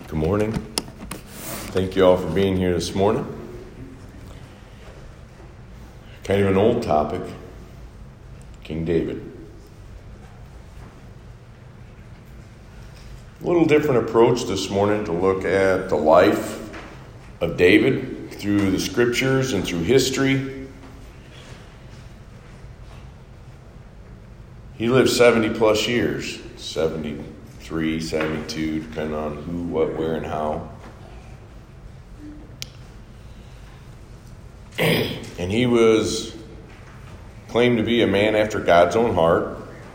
Good morning. Thank you all for being here this morning. Kind of an old topic, King David. A little different approach this morning to look at the life of David through the scriptures and through history. He lived 70 plus years, 73, 72, depending on who, what, where, and how. And he was claimed to be a man after God's own heart.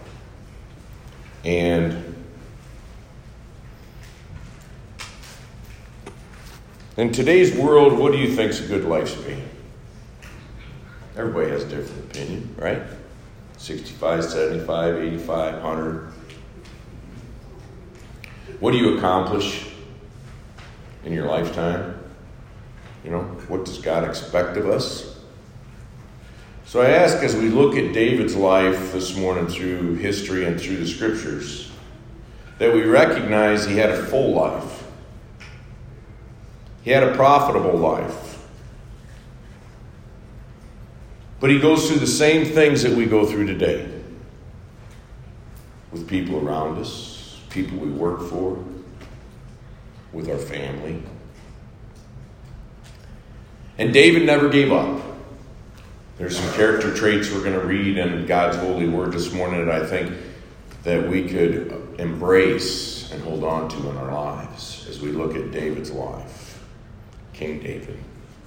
And in today's world, what do you think is a good lifespan? Everybody has a different opinion, right? 65, 75, 85, 100. What do you accomplish in your lifetime? You know, what does God expect of us? So I ask, as we look at David's life this morning through history and through the scriptures, that we recognize he had a full life. He had a profitable life. But he goes through the same things that we go through today. With people around us, people we work for, with our family. And David never gave up. There's some character traits we're going to read in God's holy word this morning that I think that we could embrace and hold on to in our lives as we look at David's life. King David.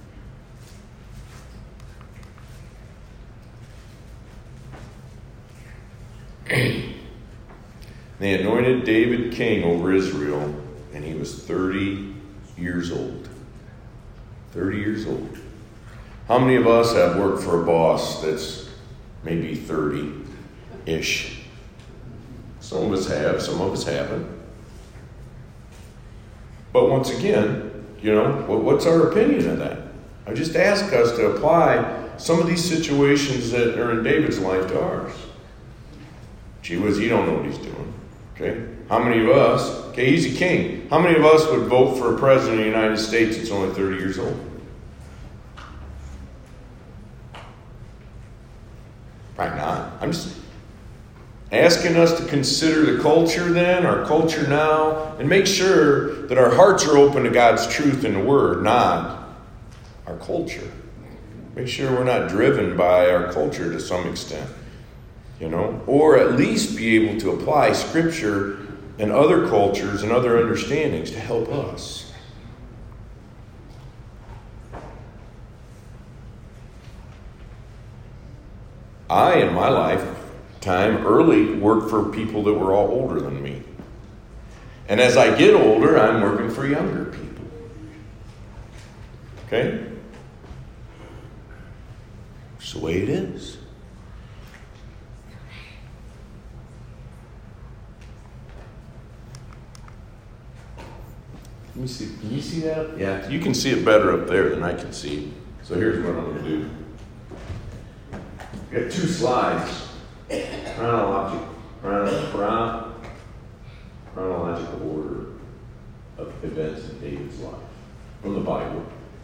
They anointed David king over Israel, and he was 30 years old. 30 years old. How many of us have worked for a boss that's maybe 30-ish? Some of us have, some of us haven't. But once again, you know, what's our opinion of that? I just ask us to apply some of these situations that are in David's life to ours. Gee whiz, you don't know what he's doing. Okay? How many of us, okay, he's a king. How many of us would vote for a president of the United States that's only 30 years old? Probably not. I'm just asking us to consider the culture then, our culture now, and make sure that our hearts are open to God's truth in the Word, not our culture. Make sure we're not driven by our culture to some extent, you know, or at least be able to apply Scripture and other cultures and other understandings to help us. I, in my lifetime, early worked for people that were all older than me. And as I get older, I'm working for younger people. Okay? It's the way it is. Let me see. Can you see that? Yeah, you can see it better up there than I can see. So here's what I'm going to do. We've got two slides. Chronological order of events in David's life from the Bible.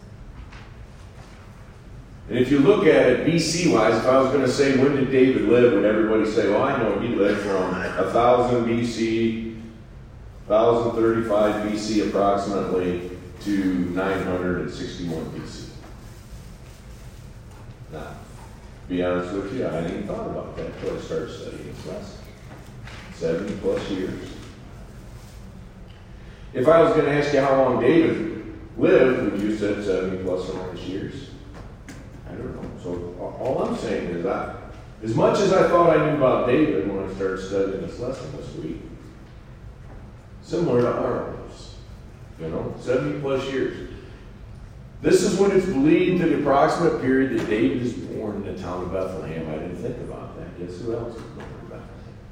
And if you look at it BC-wise, if I was going to say when did David live, would everybody say, well, I know he lived from 1000 BC, 1035 BC approximately, to 961 BC. Now, to be honest with you, I hadn't even thought about that until I started studying this lesson. 70 plus years. If I was going to ask you how long David lived, would you say 70 plus or minus years? I don't know. So all I'm saying is that as much as I thought I knew about David when I started studying this lesson this week, similar to our lives, you know, 70 plus years. This is when it's believed to the approximate period that David is born in the town of Bethlehem. I didn't think about that. Guess who else is born in Bethlehem?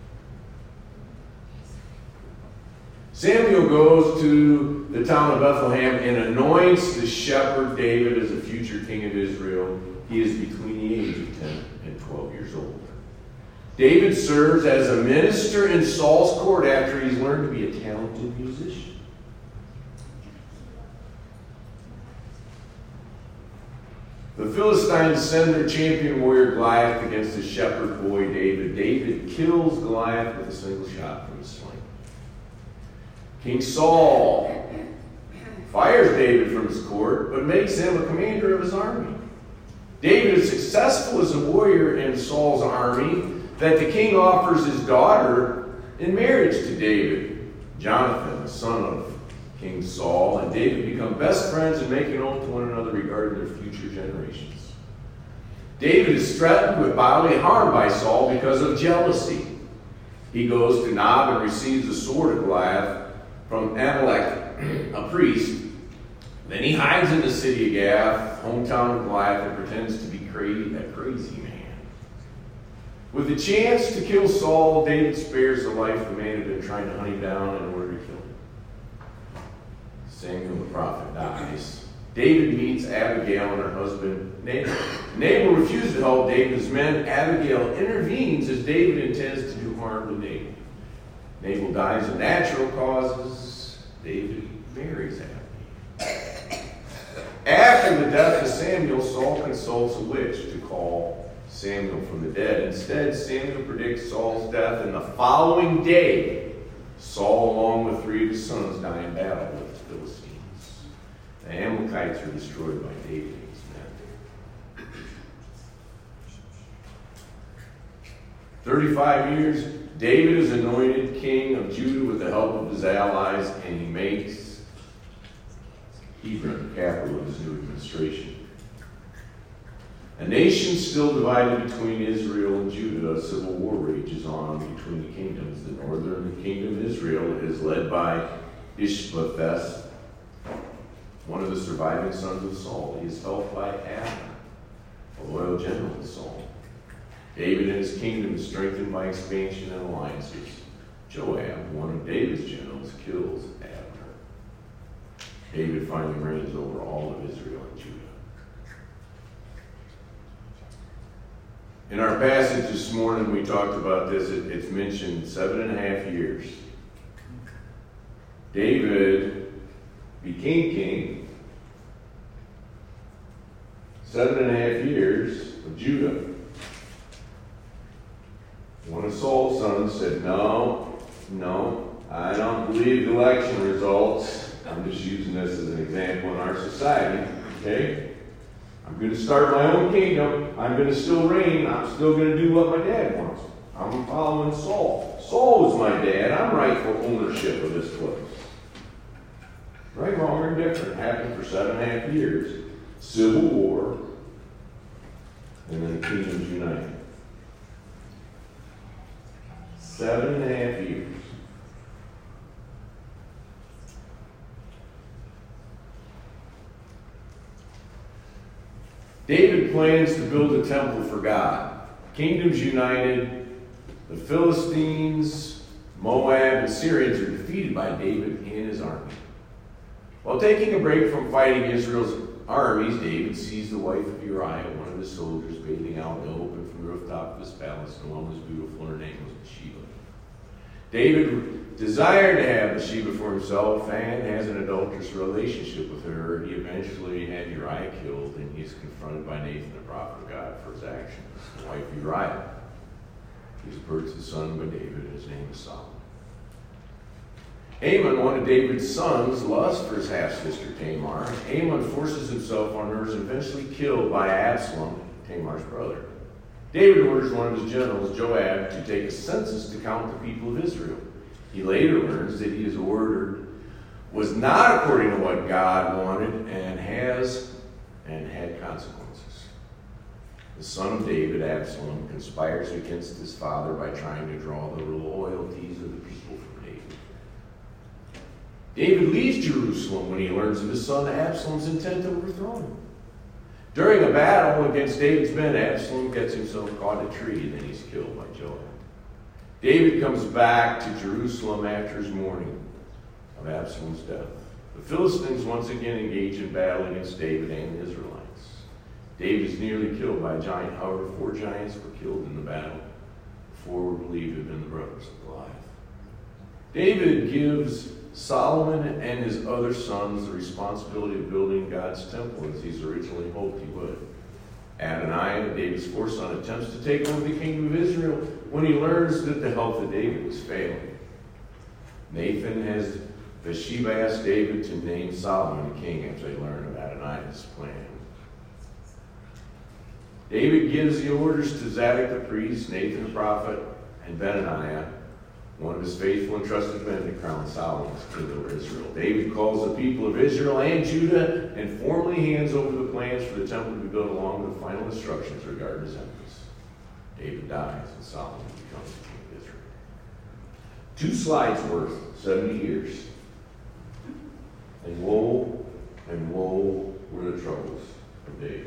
Samuel goes to the town of Bethlehem and anoints the shepherd David as a future king of Israel. He is between the age of 10 and 12 years old. David serves as a minister in Saul's court after he's learned to be a talented musician. The Philistines send their champion warrior Goliath against his shepherd boy David. David kills Goliath with a single shot from his sling. King Saul fires David from his court, but makes him a commander of his army. David is successful as a warrior in Saul's army that the king offers his daughter in marriage to David. Jonathan, the son of King Saul, and David become best friends and make an oath to one another regarding their future generations. David is threatened with bodily harm by Saul because of jealousy. He goes to Nob and receives the sword of Goliath from Amalek, a priest. Then he hides in the city of Gath, hometown of Goliath, and pretends to be a crazy man. With the chance to kill Saul, David spares the life the man had been trying to hunt him down in order to kill him. Samuel the prophet dies. David meets Abigail and her husband Nabal. Nabal refuses to help David's men. Abigail intervenes as David intends to do harm to Nabal. Nabal dies of natural causes. David marries Abigail. After the death of Samuel, Saul consults a witch to call Samuel from the dead. Instead, Samuel predicts Saul's death, and the following day, Saul, along with 3 of his sons, die in battle with the Philistines. The Amalekites are destroyed by David and his men. 35 years, David is anointed king of Judah with the help of his allies, and he makes Hebron the capital of his new administration. A nation still divided between Israel and Judah, a civil war rages on between the kingdoms. The northern kingdom, Israel, is led by Ishbosheth, one of the surviving sons of Saul. He is helped by Abner, a loyal general to Saul. David and his kingdom is strengthened by expansion and alliances. Joab, one of David's generals, kills Abner. David finally reigns over all of Israel and Judah. In our passage this morning, we talked about this. It's mentioned 7.5 years. David became king. 7.5 years of Judah. One of Saul's sons said, no, I don't believe the election results. I'm just using this as an example in our society, okay? I'm going to start my own kingdom. I'm going to still reign. I'm still going to do what my dad wants. I'm following Saul. Saul was my dad. I'm rightful ownership of this place. Right, wrong, or indifferent. Happened for 7.5 years. Civil war. And then the kingdoms united. 7.5 years. David plans to build a temple for God. Kingdoms united. The Philistines, Moab, and Syrians are defeated by David and his army. While taking a break from fighting Israel's armies, David sees the wife of Uriah, one of his soldiers, bathing out in the open from the rooftop of his palace. The woman was beautiful, and her name was Bathsheba. David desired to have Bathsheba for himself and has an adulterous relationship with her. He eventually had Uriah killed, and he's confronted by Nathan, the prophet of God, for his actions. The wife of Uriah. He was birthed a son by David, and his name is Solomon. Amnon, one of David's sons, lusts for his half-sister Tamar. Amnon forces himself on her and is eventually killed by Absalom, Tamar's brother. David orders one of his generals, Joab, to take a census to count the people of Israel. He later learns that he is ordered was not according to what God wanted and had consequences. The son of David, Absalom, conspires against his father by trying to draw the loyalties of the people from David. David leaves Jerusalem when he learns of his son Absalom's intent to overthrow him. During a battle against David's men, Absalom gets himself caught in a tree, and then he's killed by Joab. David comes back to Jerusalem after his mourning of Absalom's death. The Philistines once again engage in battle against David and the Israelites. David is nearly killed by a giant. However, 4 giants were killed in the battle. 4 were believed to have been the brothers of Goliath. David gives Solomon and his other sons the responsibility of building God's temple as he's originally hoped he would. Adoniah, David's fourth son, attempts to take over the kingdom of Israel when he learns that the health of David was failing. Nathan has Bathsheba ask David to name Solomon king after they learn of Adonaiah's plan. David gives the orders to Zadok the priest, Nathan the prophet, and Benaniah, one of his faithful and trusted men, to crown Solomon as king over Israel. David calls the people of Israel and Judah and formally hands over the plans for the temple to be built along with the final instructions regarding his enemies. David dies and Solomon becomes the king of Israel. 2 slides worth, 70 years. And woe were the troubles of David.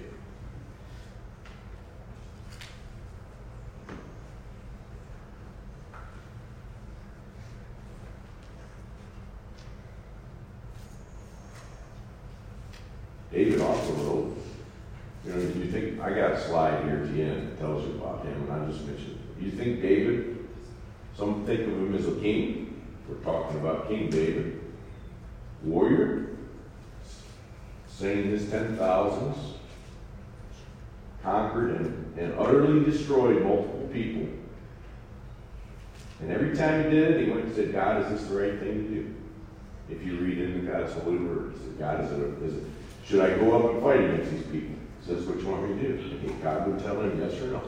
David also wrote, you think, I got a slide here at the end that tells you about him, and I just mentioned it. You think David, some think of him as a king. We're talking about King David. Warrior, slain his 10,000s, conquered and utterly destroyed multiple people. And every time he did it, he went and said, God, is this the right thing to do? If you read into God's holy word, he said, God, should I go up and fight against these people? He says, what you want me to do? And God would tell him yes or no.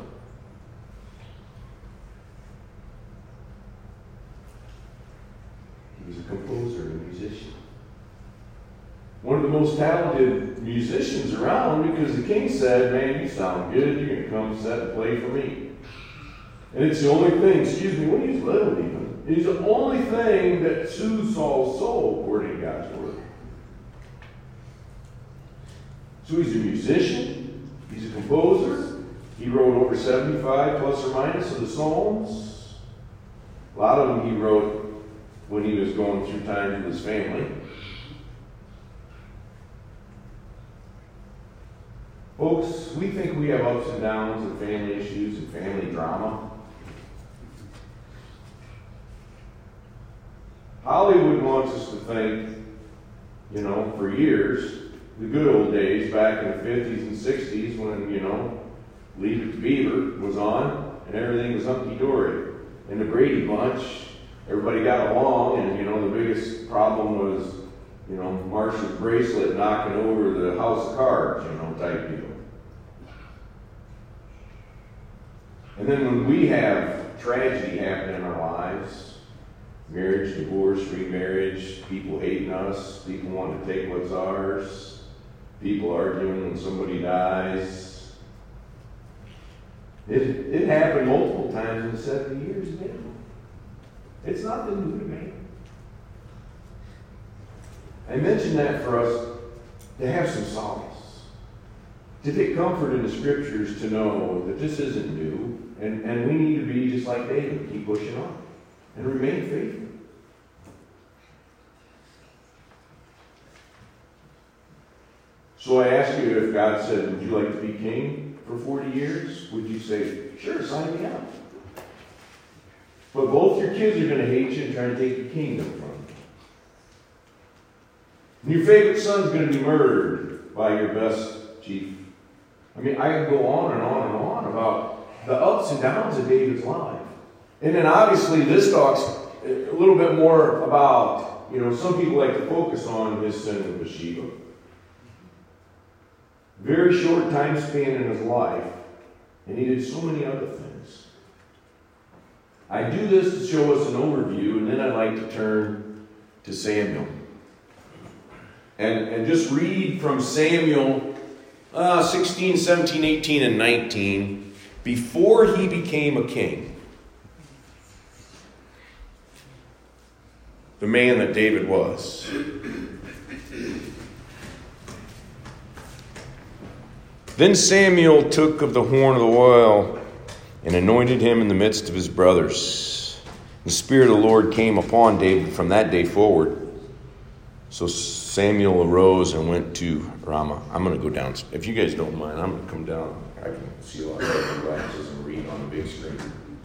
He was a composer and a musician. One of the most talented musicians around, because the king said, man, you sound good. You're going to come set and play for me. And it's the only thing, when he's little even, it's the only thing that soothes Saul's soul, according to God's word. So he's a musician, he's a composer, he wrote over 75 plus or minus of the Psalms. A lot of them he wrote when he was going through times with his family. Folks, we think we have ups and downs and family issues and family drama. Hollywood wants us to think, for years, the good old days back in the 50s and 60s when, Leave It to Beaver was on and everything was hunky-dory. And the Brady Bunch, everybody got along, and, the biggest problem was, Marcia's bracelet knocking over the house of cards, type deal. And then when we have tragedy happen in our lives, marriage, divorce, remarriage, people hating us, people wanting to take what's ours, people arguing when somebody dies. It happened multiple times in 70 years now. It's nothing new to me. I mentioned that for us to have some solace, to take comfort in the scriptures, to know that this isn't new, and we need to be just like David, keep pushing on and remain faithful. So I ask you, if God said, would you like to be king for 40 years? Would you say, sure, sign me up? But both your kids are going to hate you and try to take your kingdom from you. And your favorite son's going to be murdered by your best chief. I can go on and on and on about the ups and downs of David's life. And then obviously this talks a little bit more about, some people like to focus on his sin with Bathsheba. Very short time span in his life, and he did so many other things. I do this to show us an overview, and then I'd like to turn to Samuel. And just read from Samuel 16, 17, 18, and 19, before he became a king. The man that David was. Then Samuel took of the horn of the oil and anointed him in the midst of his brothers. The Spirit of the Lord came upon David from that day forward. So Samuel arose and went to Ramah. I'm going to go down. If you guys don't mind, I'm going to come down. I can see a lot of glasses and read on the big screen.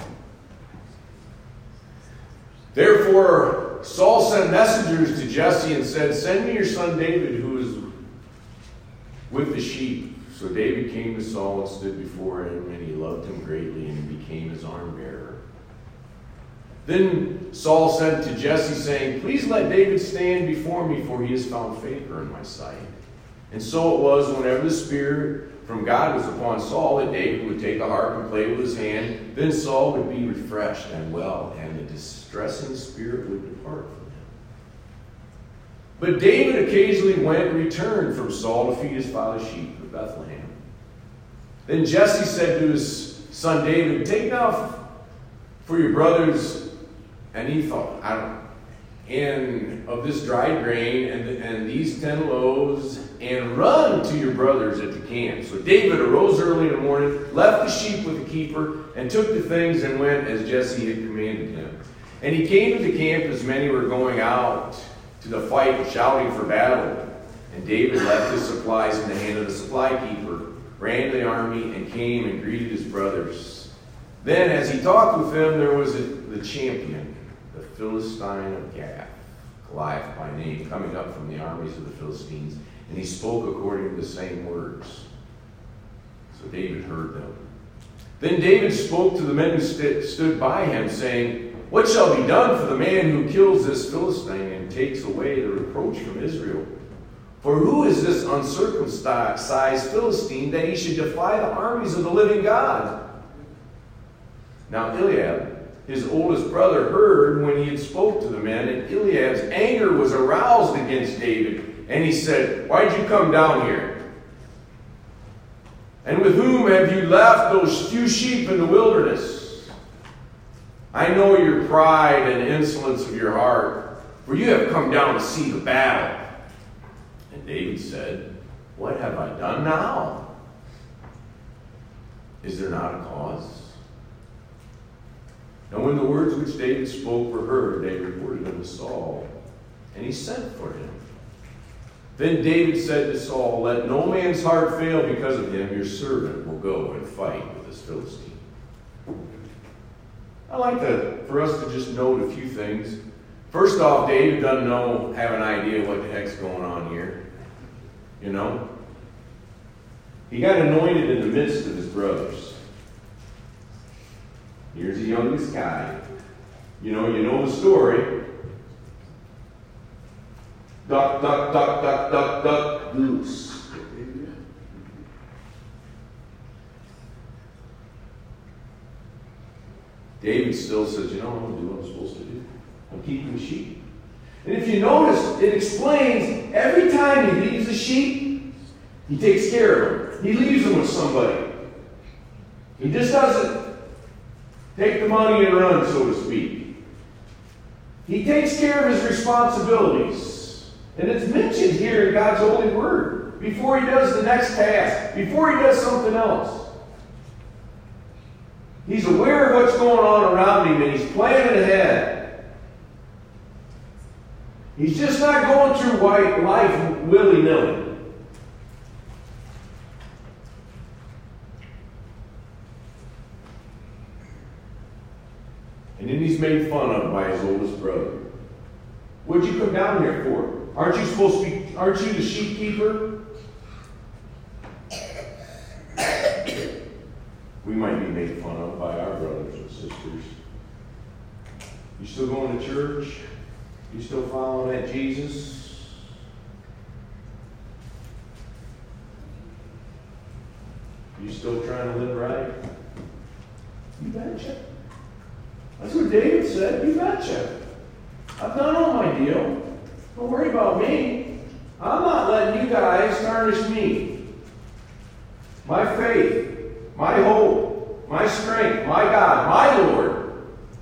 Therefore, Saul sent messengers to Jesse and said, send me your son David, who is with the sheep. So David came to Saul and stood before him, and he loved him greatly, and he became his arm bearer. Then Saul sent to Jesse, saying, "Please let David stand before me, for he has found favor in my sight." And so it was, whenever the Spirit from God was upon Saul, that David would take a harp and play with his hand. Then Saul would be refreshed and well, and the distressing spirit would depart from him. But David occasionally went and returned from Saul to feed his father's sheep at Bethlehem. Then Jesse said to his son David, "Take now for your brothers an ephah and of this dried grain and these 10 loaves, and run to your brothers at the camp." So David arose early in the morning, left the sheep with the keeper, and took the things and went as Jesse had commanded him. And he came to the camp as many were going out to the fight, shouting for battle. And David left his supplies in the hand of the supply keeper, ran to the army, and came and greeted his brothers. Then, as he talked with them, there was the champion, the Philistine of Gath, Goliath by name, coming up from the armies of the Philistines, and he spoke according to the same words. So David heard them. Then David spoke to the men who stood by him, saying, "What shall be done for the man who kills this Philistine and takes away the reproach from Israel? For who is this uncircumcised Philistine that he should defy the armies of the living God?" Now Eliab, his oldest brother, heard when he had spoke to the men, and Eliab's anger was aroused against David, and he said, "Why did you come down here? And with whom have you left those few sheep in the wilderness? I know your pride and insolence of your heart, for you have come down to see the battle." And David said, "What have I done now? Is there not a cause?" Now when the words which David spoke were heard, they reported them to Saul, and he sent for him. Then David said to Saul, "Let no man's heart fail because of him. Your servant will go and fight with this Philistine." I like for us to just note a few things. First off, David doesn't have an idea what the heck's going on here. You know? He got anointed in the midst of his brothers. Here's the youngest guy. You know the story. Duck, duck, duck, duck, duck, duck, goose. David still says, I'm going to do what I'm supposed to do. I'm keeping the sheep. And if you notice, it explains every time he leaves the sheep, he takes care of them. He leaves them with somebody. He just doesn't take the money and run, so to speak. He takes care of his responsibilities. And it's mentioned here in God's holy word before he does the next task, before he does something else. He's aware of what's going on around him, and he's planning ahead. He's just not going through life willy-nilly. And then he's made fun of by his oldest brother. What'd you come down here for? Aren't you the sheep keeper? We might be made fun of by our brothers and sisters. You still going to church? You still following that Jesus? You still trying to live right? You betcha. That's what David said. You betcha. I've done all my deal. Don't worry about me. I'm not letting you guys tarnish me. My faith, my hope, my strength, my God, my Lord.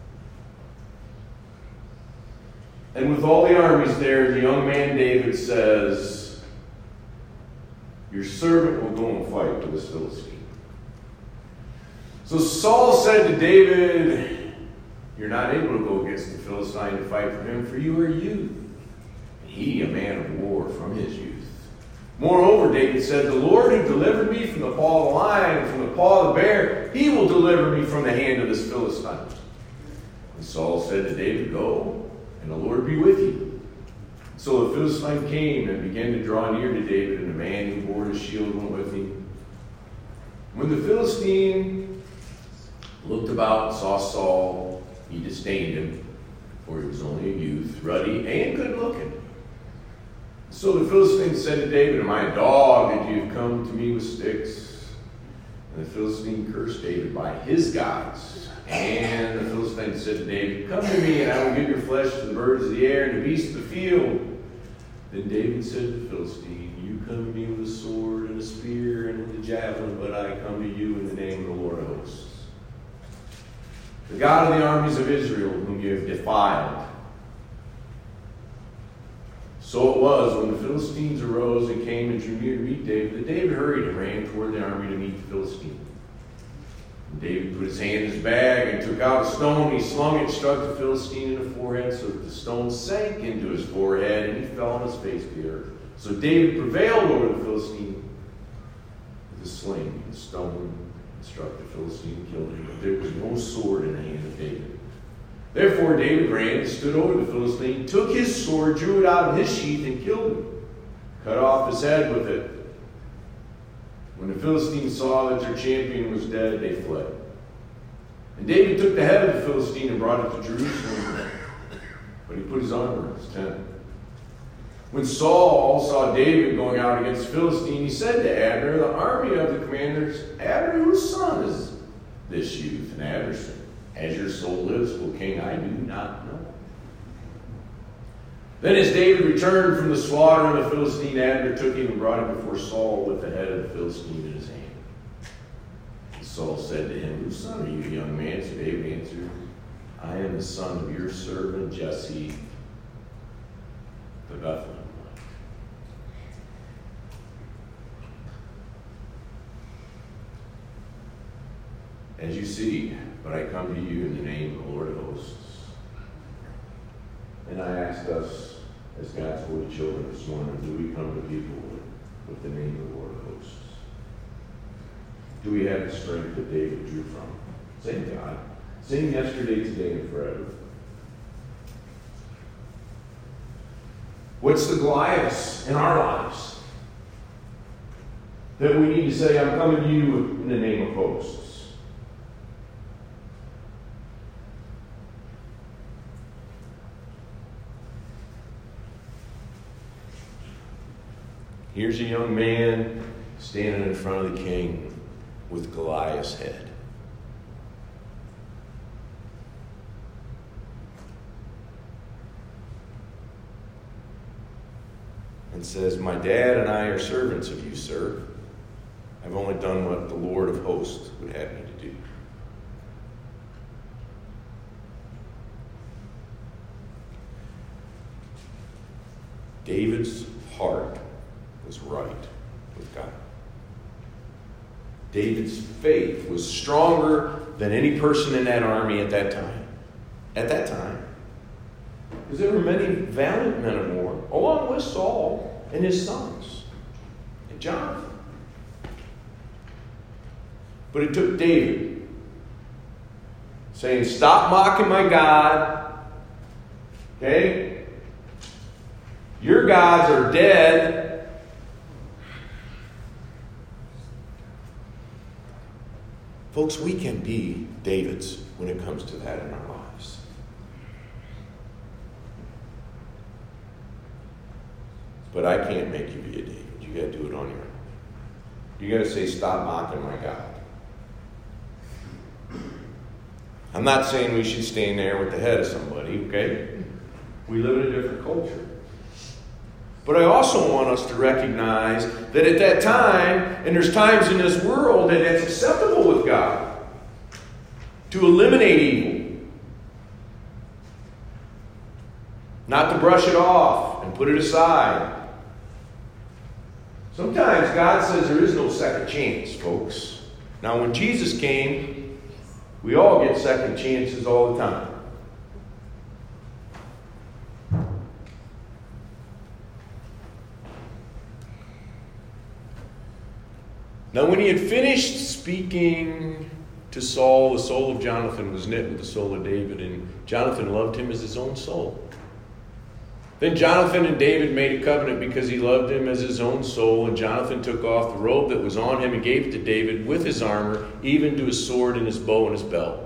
And with all the armies there, the young man David says, "Your servant will go and fight with this Philistine." So Saul said to David, "You're not able to go against the Philistine to fight for him, for you are youth. He, a man of war from his youth." Moreover, David said, "The Lord who delivered me from the paw of the lion and from the paw of the bear, he will deliver me from the hand of this Philistine." And Saul said to David, "Go, and the Lord be with you." So the Philistine came and began to draw near to David, and the man who bore his shield went with him. When the Philistine looked about and saw Saul, he disdained him, for he was only a youth, ruddy and good-looking. So the Philistine said to David, "Am I a dog that you have come to me with sticks?" And the Philistine cursed David by his gods. And the Philistine said to David, "Come to me, and I will give your flesh to the birds of the air and the beasts of the field." Then David said to the Philistine, "You come to me with a sword and a spear and with a javelin, but I come to you in the name of the Lord of hosts, the God of the armies of Israel, whom you have defiled." So it was, when the Philistines arose and came and drew near to meet David, that David hurried and ran toward the army to meet the Philistine. And David put his hand in his bag and took out a stone. He slung it and struck the Philistine in the forehead, so that the stone sank into his forehead, and he fell on his face to the earth. So David prevailed over the Philistine with a sling and stone, and struck the Philistine and killed him. But there was no sword in the hand of David. Therefore David ran and stood over the Philistine, took his sword, drew it out of his sheath, and killed him, cut off his head with it. When the Philistines saw that their champion was dead, they fled. And David took the head of the Philistine and brought it to Jerusalem, but he put his armor in his tent. When Saul saw David going out against the Philistine, he said to Abner, the army of the commanders, "Abner, whose son is this youth?" And Abner said, "As your soul lives, O king, I do not know." Then as David returned from the slaughter of the Philistine, Abner took him and brought him before Saul with the head of the Philistine in his hand. And Saul said to him, "Whose son are you, young man?" So David answered, "I am the son of your servant Jesse, the Bethlehemite." As you see, but I come to you in the name of the Lord of hosts. And I asked us, as God's holy children this morning, do we come to people with the name of the Lord of hosts? Do we have the strength that David drew from? Same God. Same yesterday, today, and forever. What's the Goliaths in our lives that we need to say, I'm coming to you in the name of hosts? Here's a young man standing in front of the king with Goliath's head. And says, "My dad and I are servants of you, sir. I've only done what the Lord of hosts would have me to do." David's heart was right with God. David's faith was stronger than any person in that army at that time. At that time. Because there were many valiant men of war, along with Saul and his sons, and Jonathan. But it took David saying, "Stop mocking my God. Okay? Your gods are dead." Folks, we can be Davids when it comes to that in our lives. But I can't make you be a David. You got to do it on your own. You got to say, "Stop mocking my God." I'm not saying we should stand there with the head of somebody, okay? We live in a different culture. But I also want us to recognize that at that time, and there's times in this world that it's acceptable with God to eliminate evil. Not to brush it off and put it aside. Sometimes God says there is no second chance, folks. Now, when Jesus came, we all get second chances all the time. Now, when he had finished speaking to Saul, the soul of Jonathan was knit with the soul of David, and Jonathan loved him as his own soul. Then Jonathan and David made a covenant because he loved him as his own soul. And Jonathan took off the robe that was on him and gave it to David with his armor, even to his sword and his bow and his belt.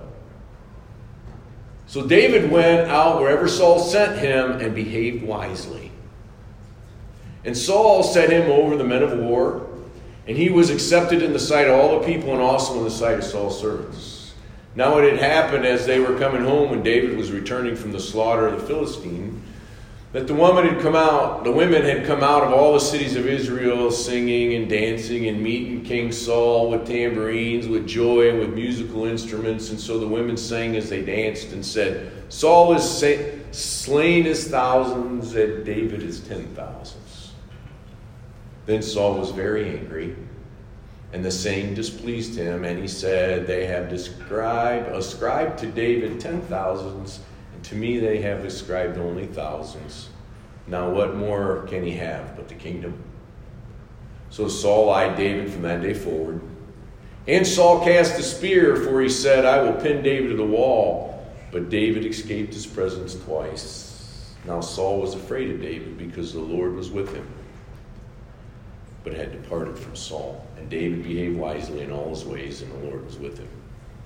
So David went out wherever Saul sent him and behaved wisely. And Saul set him over the men of war, and he was accepted in the sight of all the people and also in the sight of Saul's servants. Now it had happened as they were coming home when David was returning from the slaughter of the Philistine, that the women had come out of all the cities of Israel singing and dancing and meeting King Saul with tambourines, with joy, and with musical instruments. And so the women sang as they danced and said, Saul is slain his thousands and David his 10,000s. Then Saul was very angry, and the saying displeased him, and he said, they have ascribed to David 10,000s, to me they have ascribed only thousands. Now what more can he have but the kingdom? So Saul eyed David from that day forward. And Saul cast a spear, for he said, I will pin David to the wall. But David escaped his presence twice. Now Saul was afraid of David because the Lord was with him, but had departed from Saul. And David behaved wisely in all his ways, and the Lord was with him.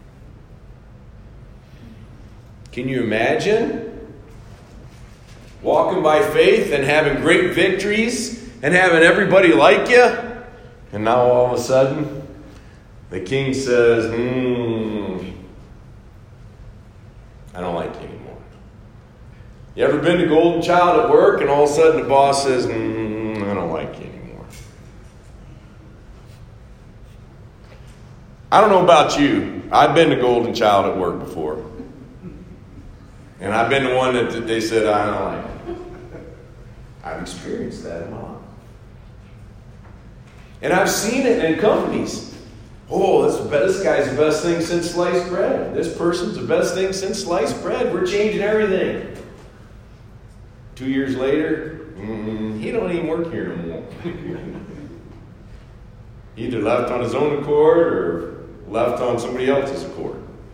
Can you imagine walking by faith and having great victories and having everybody like you? And now all of a sudden, the king says, I don't like you anymore. You ever been to Golden Child at work and all of a sudden the boss says, I don't like you anymore? I don't know about you. I've been to Golden Child at work before. And I've been the one that they said, I don't like it. I've experienced that in my life. And I've seen it in companies. Oh, this guy's the best thing since sliced bread. This person's the best thing since sliced bread. We're changing everything. 2 years later, he don't even work here no more. He either left on his own accord or left on somebody else's accord.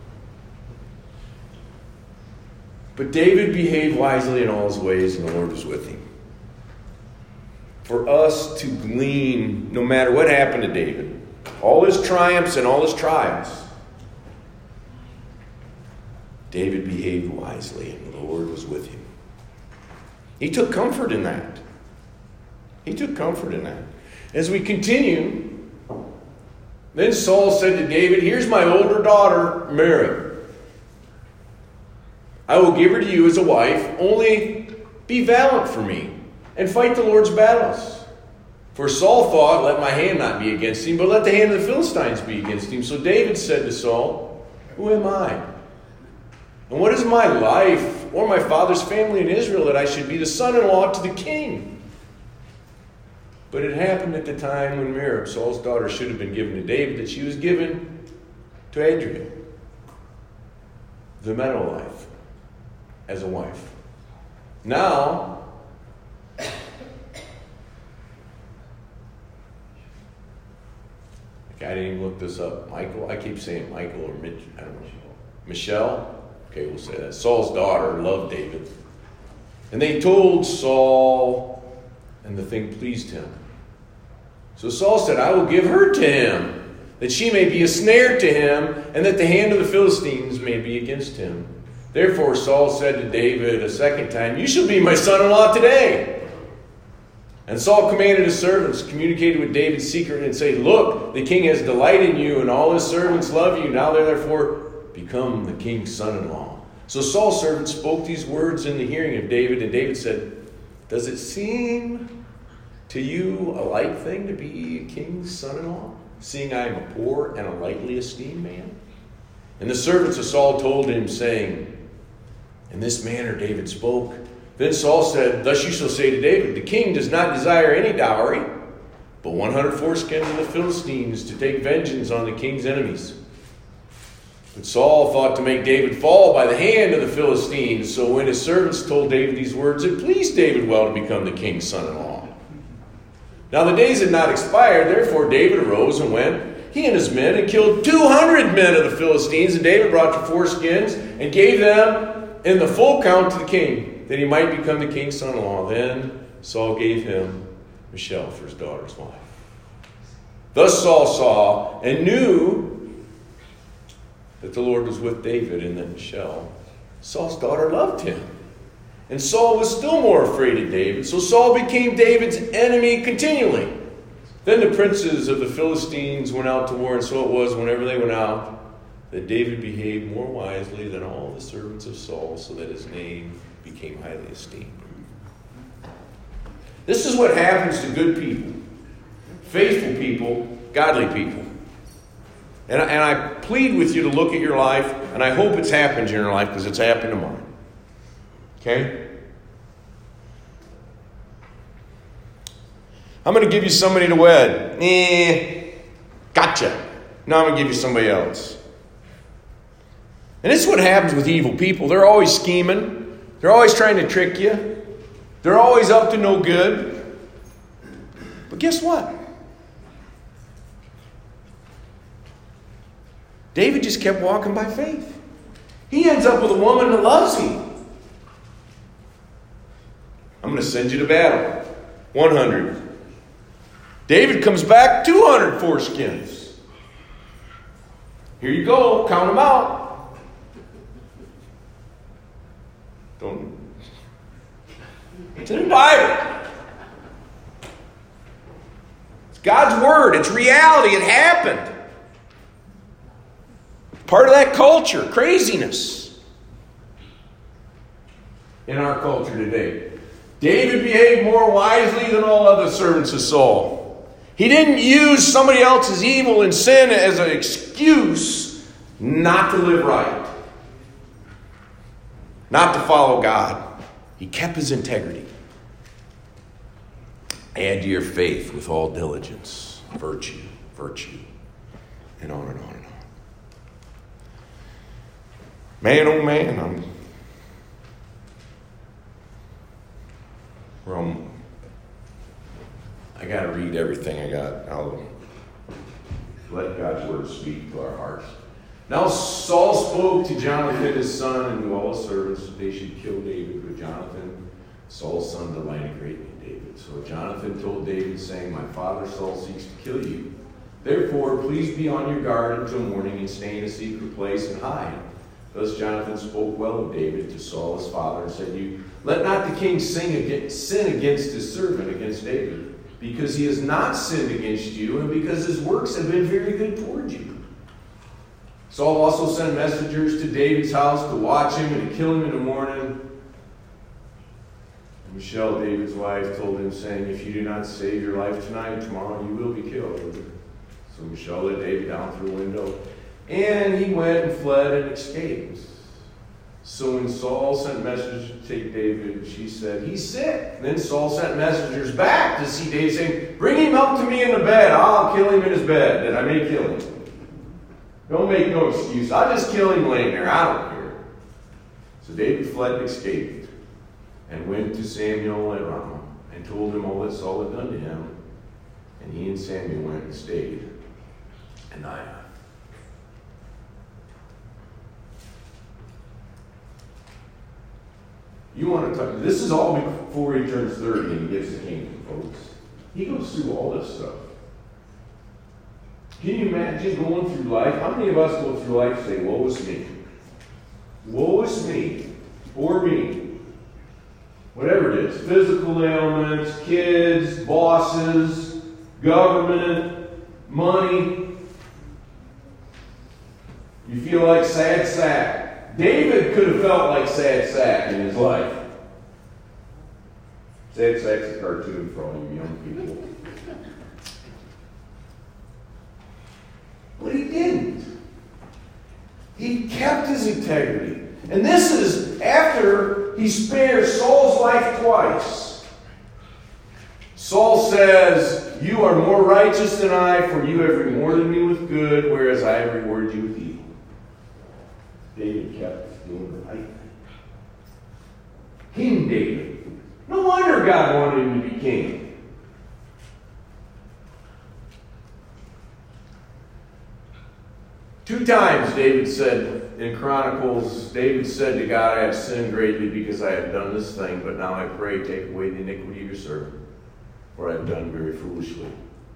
But David behaved wisely in all his ways, and the Lord was with him. For us to glean, no matter what happened to David, all his triumphs and all his trials, David behaved wisely, and the Lord was with him. He took comfort in that. As we continue, then Saul said to David, here's my older daughter, Merab. I will give her to you as a wife, only be valiant for me, and fight the Lord's battles. For Saul thought, let my hand not be against him, but let the hand of the Philistines be against him. So David said to Saul, who am I? And what is my life or my father's family in Israel that I should be the son-in-law to the king? But it happened at the time when Merab, Saul's daughter, should have been given to David, that she was given to Adriel, the Meadowlife, as a wife. Now, I didn't even look this up. Michael, I keep saying Michael or Mitch, I don't know. Michelle? Okay, we'll say that. Saul's daughter loved David. And they told Saul, and the thing pleased him. So Saul said, I will give her to him, that she may be a snare to him, and that the hand of the Philistines may be against him. Therefore Saul said to David a second time, you shall be my son-in-law today. And Saul commanded his servants, communicated with David secretly, and said, look, the king has delight in you, and all his servants love you. Now therefore become the king's son-in-law. So Saul's servants spoke these words in the hearing of David, and David said, does it seem to you a light thing to be a king's son-in-law, seeing I am a poor and a lightly esteemed man? And the servants of Saul told him, saying, in this manner David spoke. Then Saul said, thus you shall say to David, the king does not desire any dowry, but 100 foreskins of the Philistines to take vengeance on the king's enemies. But Saul thought to make David fall by the hand of the Philistines. So when his servants told David these words, it pleased David well to become the king's son-in-law. Now the days had not expired, therefore David arose and went, he and his men, and killed 200 men of the Philistines. And David brought the foreskins and gave them in the full count to the king. that he might become the king's son-in-law. Then Saul gave him Michal for his daughter's wife. Thus Saul saw and knew that the Lord was with David, and that Michal, Saul's daughter, loved him. And Saul was still more afraid of David. So Saul became David's enemy continually. Then the princes of the Philistines went out to war, and so it was whenever they went out that David behaved more wisely than all the servants of Saul, so that his name became highly esteemed. This is what happens to good people, faithful people, godly people. And I plead with you to look at your life, and I hope it's happened in your life because it's happened to mine. Okay? I'm going to give you somebody to wed. Gotcha. Now I'm going to give you somebody else. And this is what happens with evil people. They're always scheming. They're always trying to trick you. They're always up to no good. But guess what? David just kept walking by faith. He ends up with a woman that loves him. I'm going to send you to battle. 100. David comes back, 200 foreskins. Here you go. Count them out. Don't. It's in the Bible. It's God's word. It's reality. It happened. Part of that culture. Craziness. In our culture today. David behaved more wisely than all other servants of Saul. He didn't use somebody else's evil and sin as an excuse not to live right. Not to follow God. He kept his integrity. Add to your faith with all diligence, virtue, and on and on and on. Man, oh man, I got to read everything I got. I'll let God's word speak to our hearts. Now Saul spoke to Jonathan his son and to all his servants that they should kill David. But Jonathan, Saul's son, delighted greatly in David. So Jonathan told David, saying, My father Saul seeks to kill you. Therefore, please be on your guard until morning and stay in a secret place and hide. Thus Jonathan spoke well of David to Saul his father and said, Let not the king sin against his servant, against David, because he has not sinned against you, and because his works have been very good toward you. Saul also sent messengers to David's house to watch him and to kill him in the morning. Michal, David's wife, told him, saying, If you do not save your life tonight, tomorrow you will be killed. So Michal let David down through a window, and he went and fled and escaped. So when Saul sent messengers to take David, she said, He's sick. Then Saul sent messengers back to see David, saying, Bring him up to me in the bed. I'll kill him in his bed, and I may kill him. Don't make no excuse. I'll just kill him laying there. I don't care. So David fled and escaped, and went to Samuel at Ramah, and told him all that Saul had done to him. And he and Samuel went and stayed in Naioth. You want to talk, this is all before he turns 30 and he gets the kingdom, folks. He goes through all this stuff. Can you imagine going through life? How many of us go through life and say, woe is me? Woe is me. Or me. Whatever it is. Physical ailments, kids, bosses, government, money. You feel like sad sack. David could have felt like sad sack in his life. Sad sack's a cartoon for all you young people. But he didn't. He kept his integrity. And this is after he spares Saul's life twice. Saul says, You are more righteous than I, for you have rewarded me with good, whereas I have rewarded you with evil. David kept doing the right thing. King David. No wonder God wanted him to be king. Two times David said, in Chronicles, David said to God, I have sinned greatly because I have done this thing, but now I pray, take away the iniquity of your servant, for I have done very foolishly.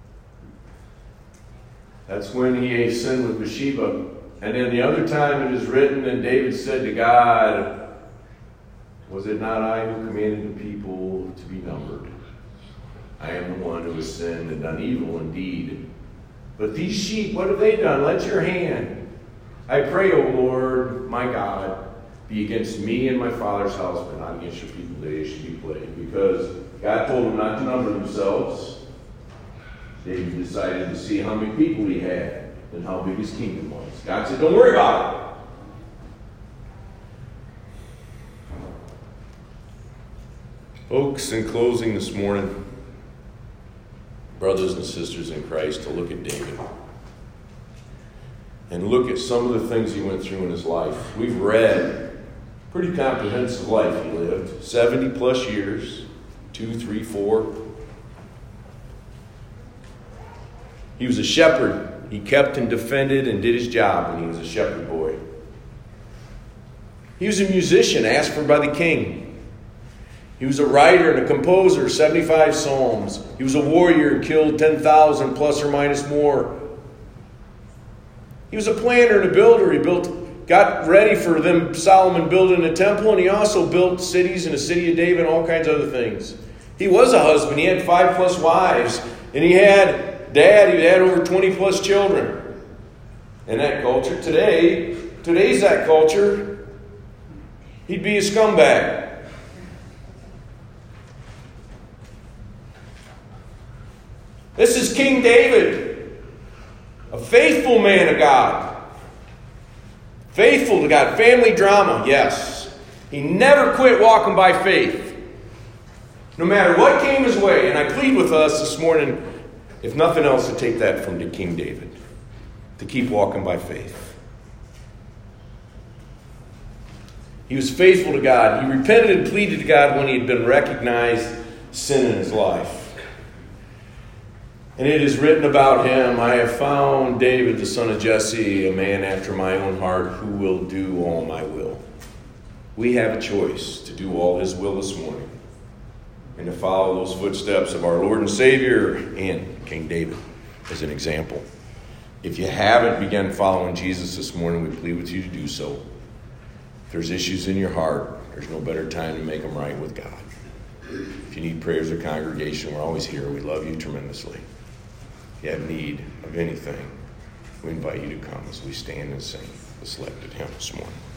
That's when he sinned with Bathsheba. And then the other time it is written, and David said to God, was it not I who commanded the people to be numbered? I am the one who has sinned and done evil indeed. But these sheep, what have they done? Let your hand, I pray, O Lord, my God, be against me and my father's house, but not against your people, they should be plagued. Because God told them not to number themselves. David decided to see how many people he had and how big his kingdom was. God said, don't worry about it. Folks, in closing this morning, brothers and sisters in Christ, to look at David and look at some of the things he went through in his life. We've read pretty comprehensive life he lived, 70 plus years, 2, 3, 4. He was a shepherd. He kept and defended and did his job when he was a shepherd boy. He was a musician asked for by the king. He was a writer and a composer, 75 psalms. He was a warrior and killed 10,000 plus or minus more. He was a planner and a builder. He got ready for them, Solomon building a temple, and he also built cities and a city of David and all kinds of other things. He was a husband. He had 5 plus wives, and he had over 20 plus children. And that culture, today's that culture, he'd be a scumbag. This is King David, a faithful man of God. Faithful to God. Family drama, yes. He never quit walking by faith. No matter what came his way. And I plead with us this morning, if nothing else, to take that from King David. To keep walking by faith. He was faithful to God. He repented and pleaded to God when he had been recognized sin in his life. And it is written about him, I have found David, the son of Jesse, a man after my own heart, who will do all my will. We have a choice to do all his will this morning and to follow those footsteps of our Lord and Savior and King David as an example. If you haven't begun following Jesus this morning, we plead with you to do so. If there's issues in your heart, there's no better time to make them right with God. If you need prayers or congregation, we're always here. We love you tremendously. If you have need of anything, we invite you to come as we stand and sing the selected hymn this morning.